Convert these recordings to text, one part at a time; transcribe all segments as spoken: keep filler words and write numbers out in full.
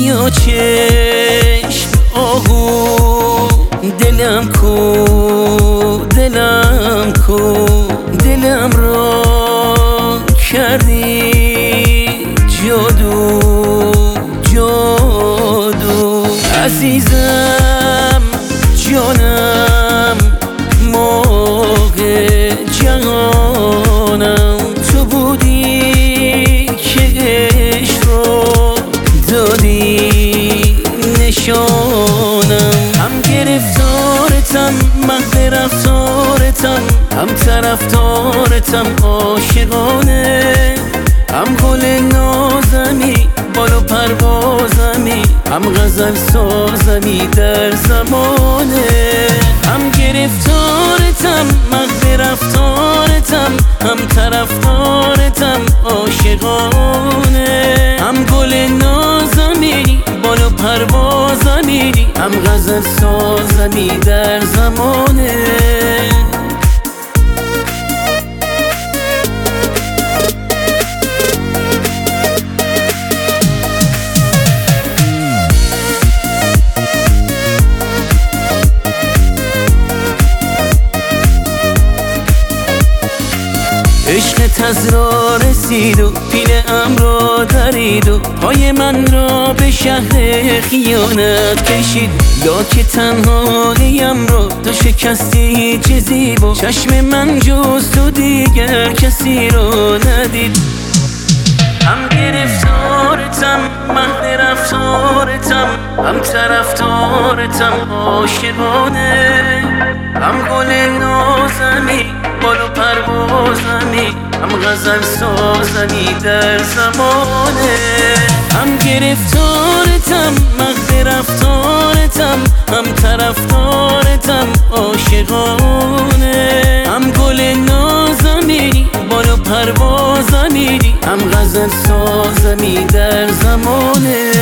یا چشم آهو دلم کو دلم کو دلم را کردی جادو جادو عزیزم جانم موقع جهانم تو بودی که عشق رو دادی نشانم هم گرفتارتم مهد رفتارتم هم طرفدارتم عاشقانه هم گل نازمی بال و پروازمی هم غزل سازمی در زمانه هم گرفتارتم مهد رفتارتم هم طرفدارتم عاشقانه هم گل نازمی بال و پروازمی هم غزل سازمی در زمانه عشقت از را رسید و پیله ام را درید و پای من را به شهر خیانت کشید لاک تنهاییم را تو شکستی چه زیبا چشم من جز تو دیگر کسی را ندید هم گرفتارتم مهد رفتارتم هم طرفدارتم عاشقانه هم گل نازمی بال و پروازمی هم غزل سازمی در زمانه هم گرفتارتم مهد رفتارتم هم طرفدارتم عاشقانه هم گل نازمی بال و پروازمی هم غزل سازمی در زمانه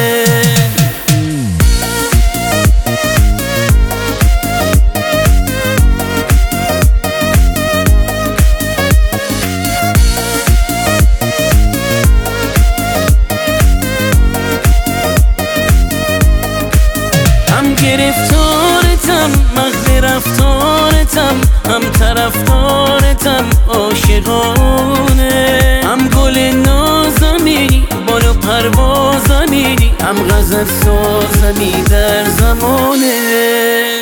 گرفتارتم مهد رفتارتم هم طرفدارتم عاشقانه هم گل نازمی بال و پروازمی هم غزل سازمی در زمانه